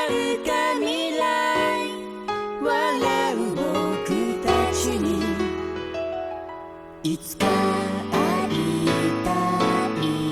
遥か未来笑う僕たちにいつか会いたい。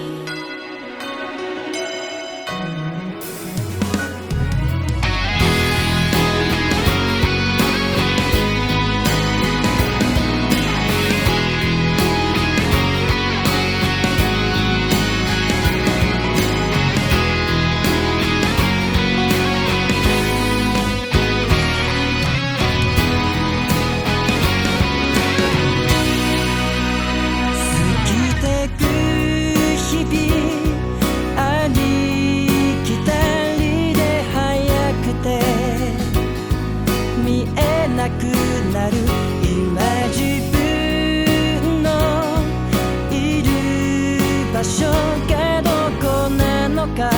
なくなる今自分のいる場所がどこなのか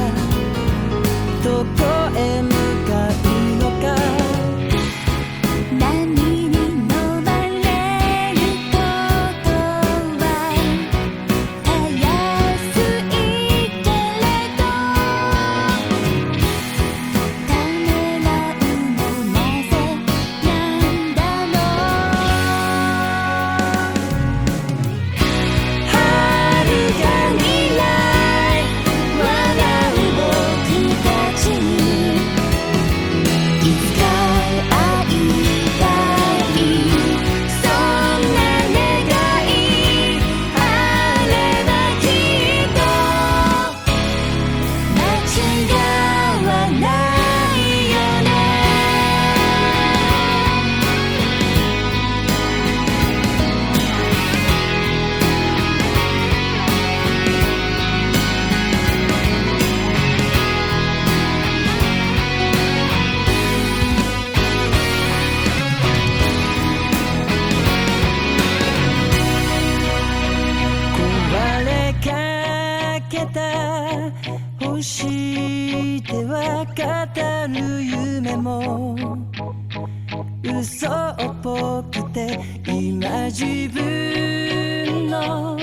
どこへ向かうのか波に飲まれることはたやすいけれどためらうのなぜなんだろう。 遥か未来笑う僕たちにいつか会いたい。そんな願いあればきっと間違わないよね。壊れかけた星では語る夢も嘘っぽくて今自分の